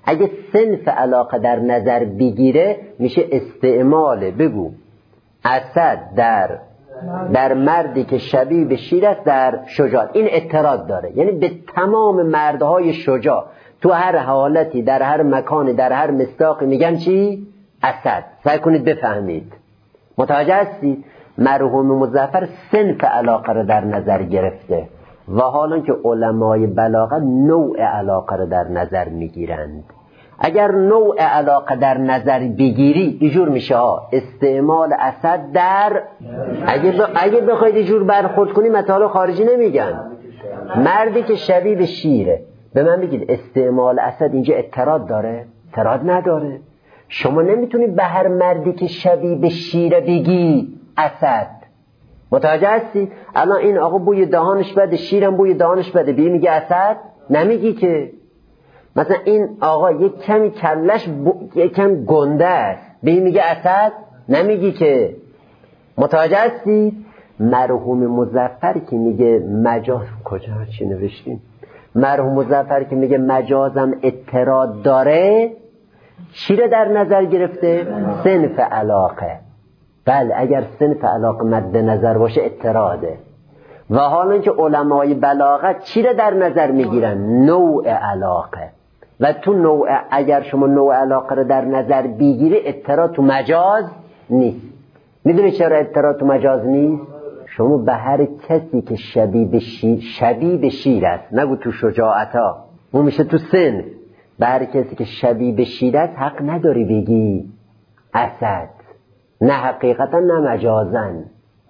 اگه صنف علاقه در نظر بگیره میشه استعمال بگو اسد در در مردی که شبیه به شیر است در شجاع. این اعتراض داره، یعنی به تمام مردهای شجاع تو هر حالتی در هر مکانی در هر مصداقی میگن چی؟ اسد. سعی کنید بفهمید. متوجه هستید؟ مرحوم مظفر صنف علاقه رو در نظر گرفته و حالا که علمای بلاغه نوع علاقه رو در نظر میگیرند. اگر نوع علاقه در نظر بگیری اینجور میشه ها استعمال اسد در اگه, ب... اگه بخواید اینجور برخورد کنی مطالب خارجی نمیگن. مردی که شبیه به شیره به من بگید استعمال اسد اینجا اعتراض داره؟ اعتراض نداره. شما نمیتونید به هر مردی که شبیه به شیره بگی اسد. متوجه هستی؟ الان این آقا بوی دهانش بده، شیرم بوی دهانش بده، بی میگه اسد؟ نمیگی که. مثلا این آقا یک کمی کلش ب... یک کم گنده است، بی میگه اسد؟ نمیگی که. متوجه هستی؟ مرحوم مظفر که میگه مجاز کجا چی نوشتیم؟ مرحوم مظفر که میگه مجازم اعتراض داره چی رو در نظر گرفته؟ صنف علاقه. بله اگر صنف علاقه مد نظر باشه اعتراضه. و حالا که علمای بلاغت چی رو در نظر میگیرن؟ نوع علاقه. و تو نوع اگر شما نوع علاقه رو در نظر بگیری اعتراض تو مجاز نیست. میدونی چرا اعتراض تو مجاز نیست؟ شما به هر کسی که شبیه به شیر شبیه به شیر است، نگو تو شجاعتا، اون میشه تو صنف. به هر کسی که شبیه به شیر است حق نداری بگی اسد، نه حقیقتا نه مجازن.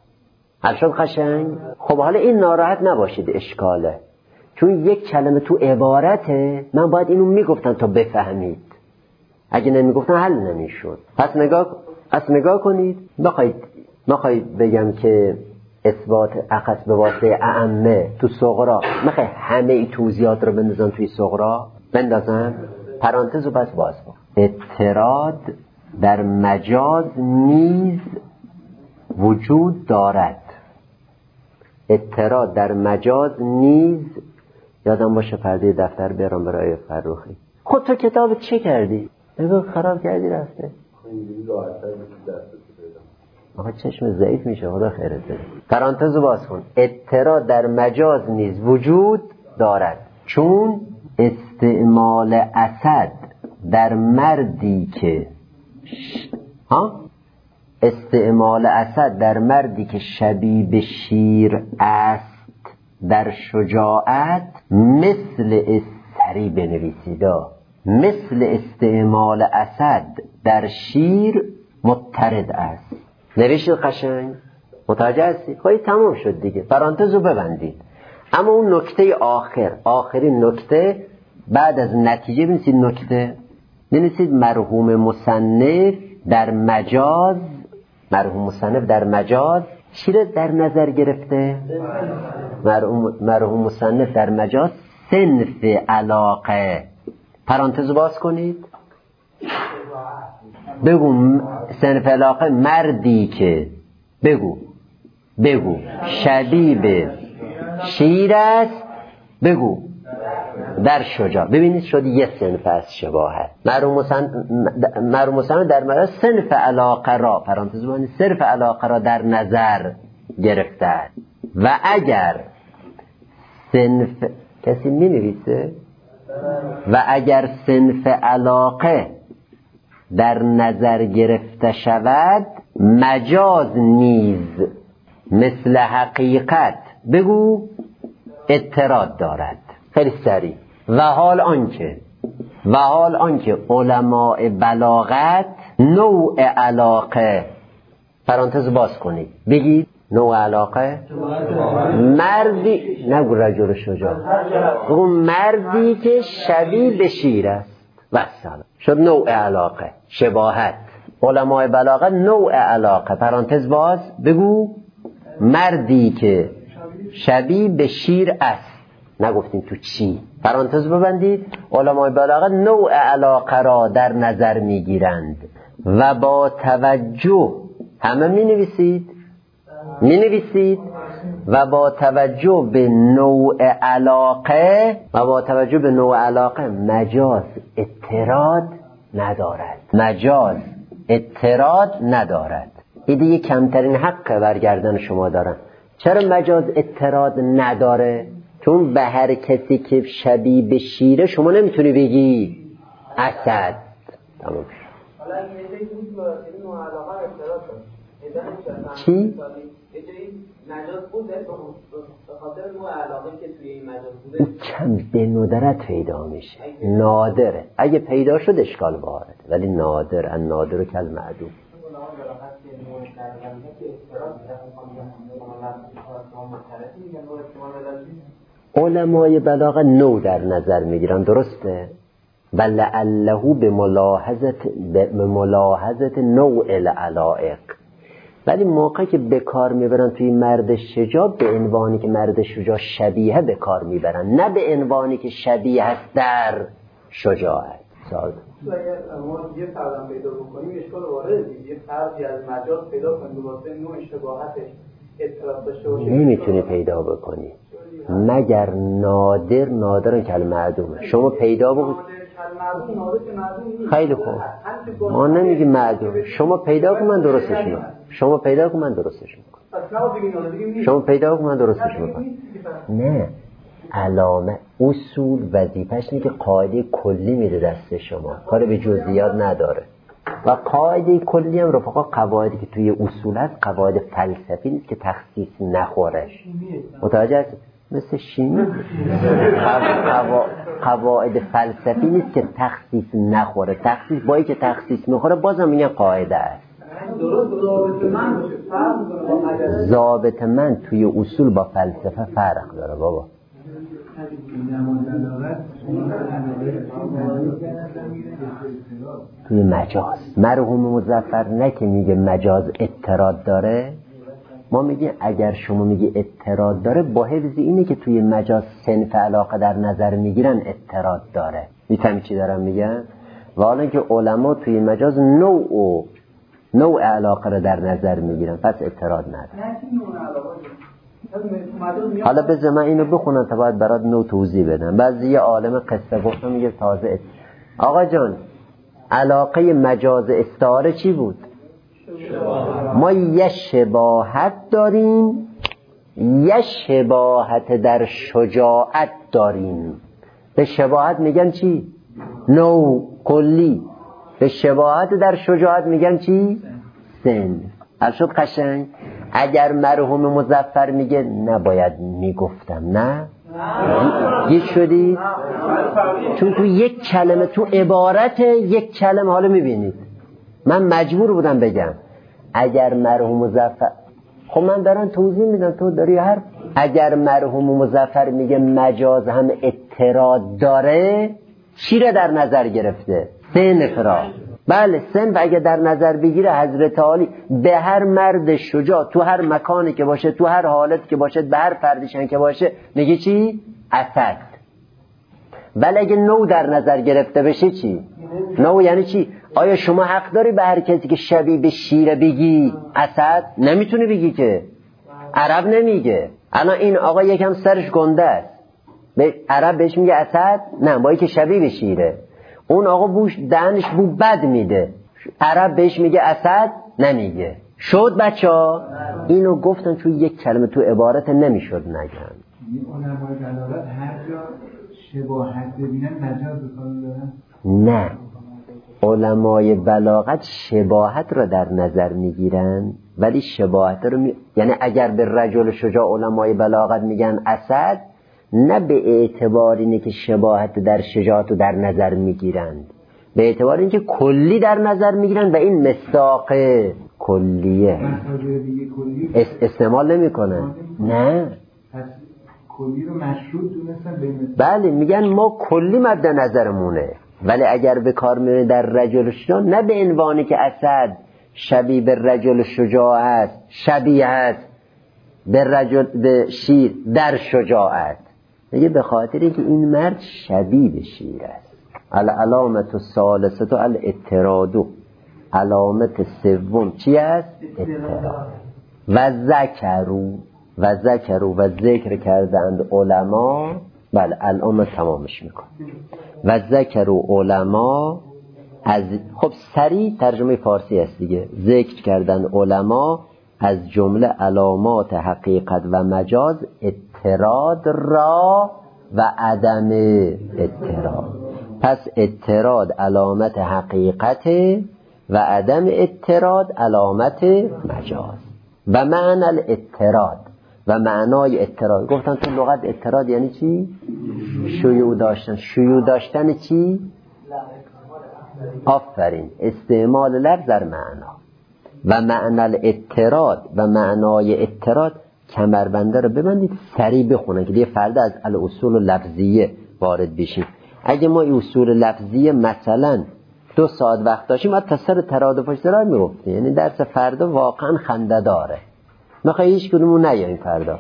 حل شد قشنگ؟ خب حالا این ناراحت نباشید، اشکاله، چون یک کلمه تو عبارته، من باید اینو میگفتم تا بفهمید، اگه نمیگفتم حل نمیشد. پس نگاه پس نگاه کنید. بخواید بخواید بگم که اثبات اخص به واسطه اعمه تو صغرا، میخوای همه ای توضیحات رو بندازم توی صغرا بندازم؟ پرانتز رو بس باز کن. اعتراض در مجاز نیز وجود دارد. اعتراض در مجاز نیز، یادم باشه پرده دفتر بیارم برای فرخی. خود تو کتاب چه کردی؟ نگاه خراب کردی رفته. آقا چشم ضعیف میشه، خدا خیرت بده. پرانتز رو باز کن. اعتراض در مجاز نیز وجود دارد چون استعمال اسد در مردی که ها استعمال اسد در مردی که شبیه به شیر است در شجاعت مثل استری بنویسیدا مثل استعمال اسد در شیر مضطرد است. نوشید قشنگ؟ متوجه هستی؟ خواهی تمام شد دیگه، پرانتز رو ببندید. اما اون نکته آخر، آخرین نکته بعد از نتیجه بنویسید. نکته بنویسید مرحوم مصنف در مجاز، مرحوم مصنف در مجاز چی رو در نظر گرفته؟ مرحوم, مرحوم مصنف در مجاز صنف علاقه. پرانتز باز کنید. بگو صنف علاقه مردی که بگو بگو شبیه به شیر است، بگو در شجاع. ببینید شد یه صنف از شباهت. مرحوم مصنف در مجاز صنف علاقه را، پرانتز باز، صنف علاقه را در نظر گرفته و اگر صنف کسی می نویسه و اگر صنف علاقه در نظر گرفته شود مجاز نیز مثل حقیقت بگو اعتراض دارد. خیلی سریع. و حال آنکه و حال آنکه علماء بلاغت نوع علاقه، پرانتز باز کنید، بگید نوع علاقه مردی، نگو رجل شجاع، بگو مردی که شبیه به شیر است. وسلام شد نوع علاقه، شباهت. علماء بلاغت نوع علاقه، پرانتز باز، بگو مردی که شبیه به شیر است. نگفتیم تو چی، پرانتز ببندید. علماء بلاغت نوع علاقه را در نظر میگیرند و با توجه، همه می نویسید می نویسید و با توجه به نوع علاقه و با توجه به نوع علاقه مجاز اضطراد ندارد. مجاز اضطراد ندارد. این دیگه کمترین حق برگردن شما دارن. چرا مجاز اضطراد نداره؟ چون به هر کسی که شبیه به شیره شما نمیتونی بگی اسد. تمام شد. چی؟ مجاز بوده به خاطر نوع علاقه که توی این مجاز بوده او کم به ندرت پیدا میشه. نادره. اگه پیدا شد اشکال وارد، ولی نادر ان نادر کل معدوم. علمای بلاغه نو در نظر میگیرن، درسته؟ ولعله به ملاحظه به ملاحظه نوع العلائق. ولی موقعی که به کار میبرن توی مرد شجاع به عنوانی که مرد شجاع شبیه به کار میبرن، نه به عنوانی که شبیه هست در شجاعت. سال اگر ما یه فرض پیدا بکنیم اشکال وارد دیگه، یه فرضی از مجاز پیدا کنیم واسه نوع شباهتش اضطراب داشته باشه، نمیتونی پیدا بکنی مگر نادر. نادر کلمه معدومه. شما پیدا بکن. خیلی خوب، ما نمیگیم معدوم. شما پیدا کن من درستش میکنم. شما پیدا کن من درستش میکنم. شما پیدا کن من درستش میکنم. نه، علامه اصول وظیفه‌ش اینه که قاعده کلی میده دست شما، کار به جزئیات نداره. و قاعده کلی هم رفقا قواعدی که توی اصول هست قواعد فلسفی نیست که تخصیص نخوره. متوجه هست؟ مثل شیمی قوا... قواعد فلسفی نیست که تخصیص نخوره. تخصیص بایی که تخصیص میخوره بازم میگن قاعده است. ضابط من توی اصول با فلسفه فرق داره بابا. توی مجاز مرحوم مظفر نه که میگه مجاز اضطراد داره، ما میگیم اگر شما میگی اضطراد داره با حفظ اینه که توی مجاز صنف علاقه در نظر میگیرن اضطراد داره. میفهمی چی دارم میگم؟ و حالا که علما توی مجاز نوع و نوع علاقه رو در نظر میگیرن، پس اضطراد نداره. حالا بذار من اینو بخونم تا باید برات نوع توضیح بدم. بعضی یه عالم قصه گفتم میگه تازه آقا جان علاقه مجاز استعاره چی بود؟ ما یه شباهت داریم، یه شباهت در شجاعت داریم. به شباهت میگن چی؟ نوع کلی. به شباهت در شجاعت میگن چی؟ سن. حل شد قشنگ؟ اگر مرحوم مظفر میگه نباید میگفتم، نه گیج شدی؟ چون تو یک کلمه، تو عبارت یک کلمه، حالا میبینید من مجبور بودم بگم اگر مرحوم مظفر، خب من دارم توضیح میدم تو داری حرف. اگر مرحوم مظفر میگه مجاز هم اضطراد داره، چی را در نظر گرفته؟ سن را. بله سن. و اگه در نظر بگیره حضرت عالی به هر مرد شجاع تو هر مکانی که باشه، تو هر حالت که باشه، به هر فردشن که باشه میگه چی؟ اسد. ولی اگه نوع در نظر گرفته بشه چی؟ نوع یعنی چی؟ آیا شما حق داری به هر کسی که شبیه به شیره بگی اسد؟ نمیتونی بگی که. عرب نمیگه. الان این آقا یکم سرش گنده است، به عرب بهش میگه اسد؟ نه، با که شبیه به شیره. اون آقا بوش دهنش بو بد میده، عرب بهش میگه اسد؟ نمیگه. شد بچه ها؟ اینو گفتن چون یک کلمه تو عبارت نمیشد نگن. این علمای بلاغت هر جا شباهت ببینن مجاز بکنن دارن؟ نه، علمای بلاغت شباهت را در نظر میگیرن، ولی شباهت رو می... یعنی اگر به رجل شجاع علمای بلاغت میگن اسد، نه به اعتبار اینه که شباهت در شجاعت رو در نظر میگیرند، به اعتبار اینکه کلی در نظر میگیرن و این مصداق کلیه اس... استعمال نمی کنن. نه، پس کلی رو مشروط دونستن به این. بله میگن ما کلی مد نظرمونه، ولی اگر به کار میره در رجل شجاع، نه به عنوانی که اسد شبیه به رجل شجاع است، شبیه است به رجل به شیر در شجاعت، میگه به خاطری که این مرد شبیه به شیر است. علامت الثالثه الاضطراد. علامت سوم چی است؟ اضطراد. و ذکروا و ذکروا و ذکر کردند علما. بله الان من تمامش میکنم. و ذکروا علما از، خب سریع ترجمه فارسی است دیگه. ذکر کردن علما از جمله علامات حقیقت و مجاز اضطراد را و عدم اضطراد. پس اضطراد علامت حقیقت و عدم اضطراد علامت مجاز. و معنی الاضطراد و معنای اضطراد، گفتن تو لغت اضطراد یعنی چی؟ شیوع داشتن. شیوع داشتن چی؟ آفرین، استعمال لفظ در معنا. و معنی الاضطراد و معنای اضطراد، کمربنده رو ببندید سریع بخونن که دیگه فردا از الاصول لفظیه وارد بشیم. اگه ما این اصول لفظیه مثلا دو ساعت وقت داشتیم ما تصر ترادف و اشتراک میگفتیم، یعنی درس فردا واقعا خنده داره. میخوای هیچ کدومون نیاییم فردا.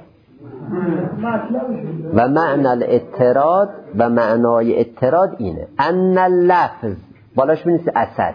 و معنی الاضطراد و معنای اضطراد اینه ان اللفظ، بالاش بنویسید اسد،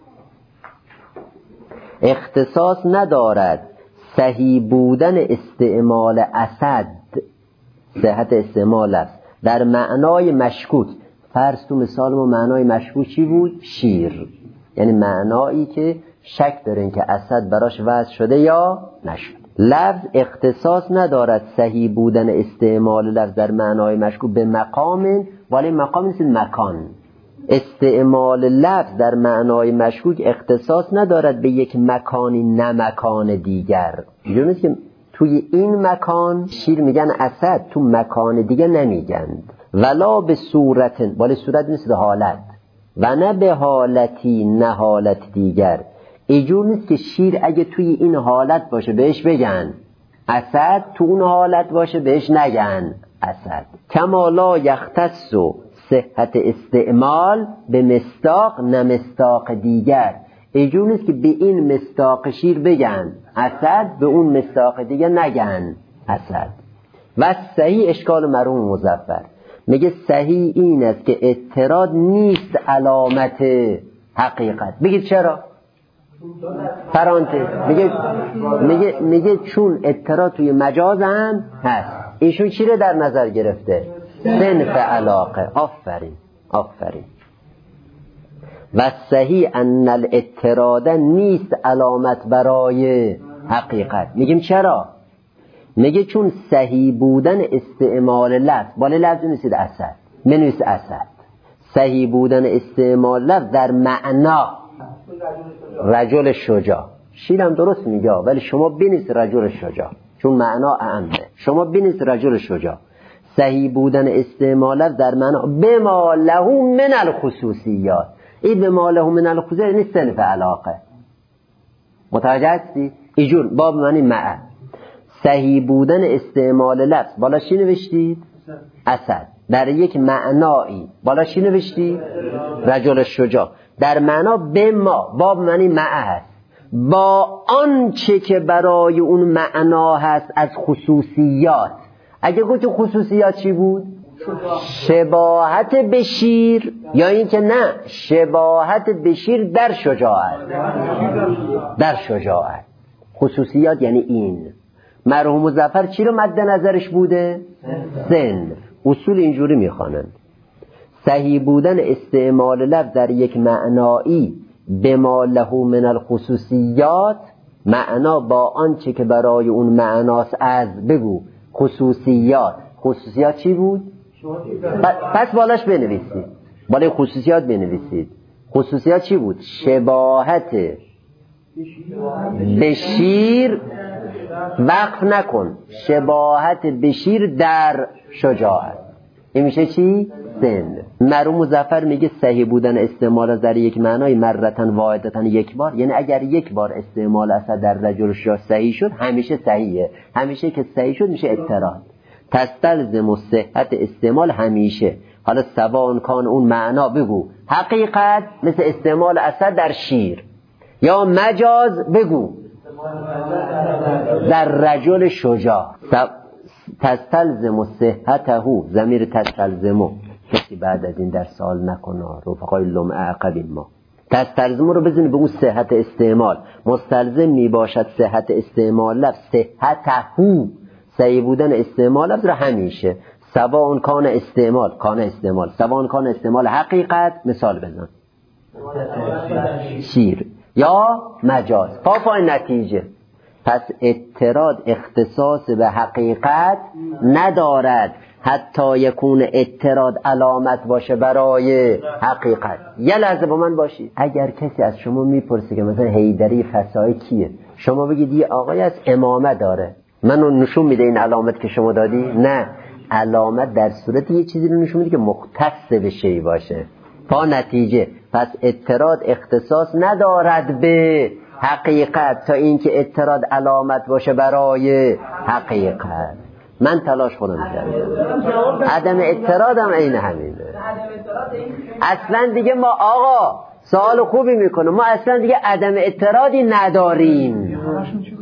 اختصاص ندارد صحیح بودن استعمال اسد، صحت استعمال لفظ در معنای مشکوک. فرض تو مثال ما معنای مشکوک چی بود؟ شیر، یعنی معنایی که شک دارین که اسد براش وضع شده یا نشد. لفظ اختصاص ندارد صحیح بودن استعمال لفظ در معنای مشکوک به مقام، ولی مقام نیست مکان. استعمال لفظ در معنای مشکوک اختصاص ندارد به یک مکانی نه مکان دیگر. اینجور نیست که توی این مکان شیر میگن اسد، تو مکان دیگه نمیگن. ولا به صورت، ولی صورت نیست به حالت، و نه به حالتی نه حالت دیگر. اینجور نیست که شیر اگه توی این حالت باشه بهش بگن اسد، تو اون حالت باشه بهش نگن اسد. کما لا یختص صحت استعمال به مصداق نه مصداق دیگر. اینجور نیست که به این مصداق شیر بگن اسد، به اون مصداق دیگه نگن اسد. و صحیح اشکال مرحوم مظفر میگه صحیح این است که اضطراد نیست علامت حقیقت. بگید چرا؟ پرانتز میگه میگه میگه چون اضطراد توی مجاز هم هست. ایشون چی رو در نظر گرفته؟ صنف علاقه. آفرین آفرین. و صحیح ان الاضطراد نیست علامت برای حقیقت. میگیم چرا؟ میگه چون صحیح بودن استعمال لفظ، بالا لفظ نیستید اسد، منویس اسد. صحیح بودن استعمال لفظ در معنا رجل شجاع. شیرم درست میگه ولی شما بنویس رجل شجاع چون معنا اعمه. شما بنویس رجل شجاع. صحیح بودن استعمال لفظ در معنا بما له من الخصوصیات. این بما له من الخصوصیات نیست صنف علاقه. متوجه هستی؟ اینجور باب معنی مع. صحیح بودن استعمال لفظ بالا چی نوشتید؟ اسد. در یک معنایی بالا چی نوشتید؟ رجل شجاع. در معنا به ما، باب معنی مع هست، با آنچه که برای اون معنا هست از خصوصیات. اگه گفت خصوصیات چی بود؟ شباهت به شیر، یا این که نه شباهت به شیر در شجاعت. در شجاعت خصوصیات یعنی این. مرحوم مظفر چی رو مد نظرش بوده؟ سن. اصول اینجوری میخوانند صحیح بودن استعمال لفظ در یک معنایی بما له من الخصوصیات، معنا با آنچه که برای اون معناست از، بگو خصوصیات. خصوصیات چی بود؟ پس بالاش بنویسید، بالای خصوصیات بنویسید. خصوصیات چی بود؟ شباهت به شیر، وقف نکن، شباهت به شیر در شجاعت. این میشه چی؟ سن. مرحوم مظفر میگه صحیح بودن استعمال در یک معنای مرتن واحدتن یک بار، یعنی اگر یک بار استعمال اسد در رجل شجاع صحیح شد همیشه صحیحه، همیشه که صحیح شد میشه اضطراد. تستلزم صحت استعمال همیشه. حالا سواء کان اون معنا بگو حقیقت مثل استعمال اسد در شیر، یا مجاز بگو در رجل شجاع. تستلزم صحته، ضمیر تستلزمو کسی بعد از این در سوال نکنه، رفقای لمعه عقبین ما. تستلزمو رو بزنید به اون صحت استعمال. مستلزم می باشد صحت استعمال لفظ صحته، صحیح بودن استعمال لفظ را همیشه سواء کان استعمال کان استعمال سواء کان استعمال حقیقت مثال بزن شیر یا مجاز پافای نتیجه. پس اعتراض اختصاص به حقیقت ندارد حتی یکون اعتراض علامت باشه برای حقیقت. یه لحظه با من باشید، اگر کسی از شما میپرسه که مثلا حیدری فسای کیه، شما بگید یه آقای از امامه داره، منو نشون میده این علامت که شما دادی؟ نه، علامت در صورت یه چیزی رو نشون میده که مختص به شی باشه. تا نتیجه پس اعتراض اختصاص ندارد به حقیقت تا اینکه اعتراض علامت باشه برای حقیقت. من تلاش خودم کردم، عدم اعتراض هم عین همینه. اصلا دیگه ما آقا سوال خوبی میکنه، ما اصلا دیگه عدم اعتراضی نداریم.